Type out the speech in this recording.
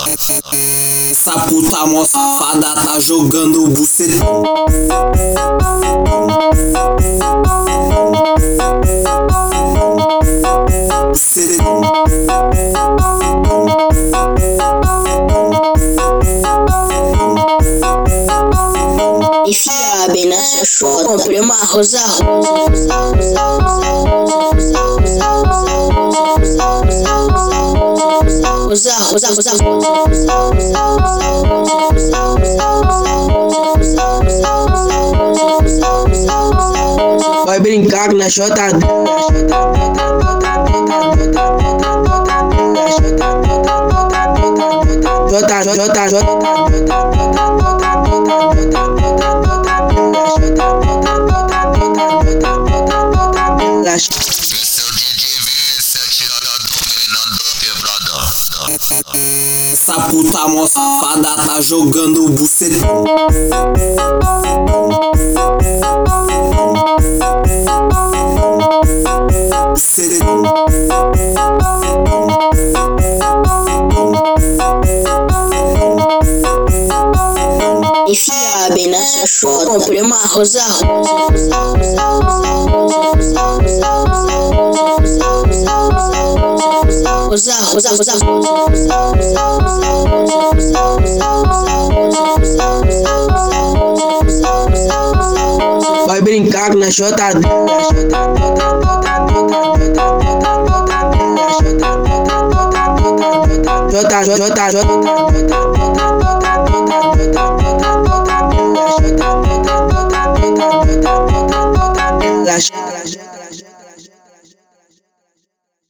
Essa puta mó safada tá jogando bucetão. Bucetão. Enfia bem na sua chota. Comprei uma rosa Vai brincar na chota. Esse é o DJ VV7, tá dominando a quebrada. Essa puta mó safada tá jogando bucetão. Bucetão. Enfia bem na sua chota. Comprei uma rosa Vai brincar na chota. Jota.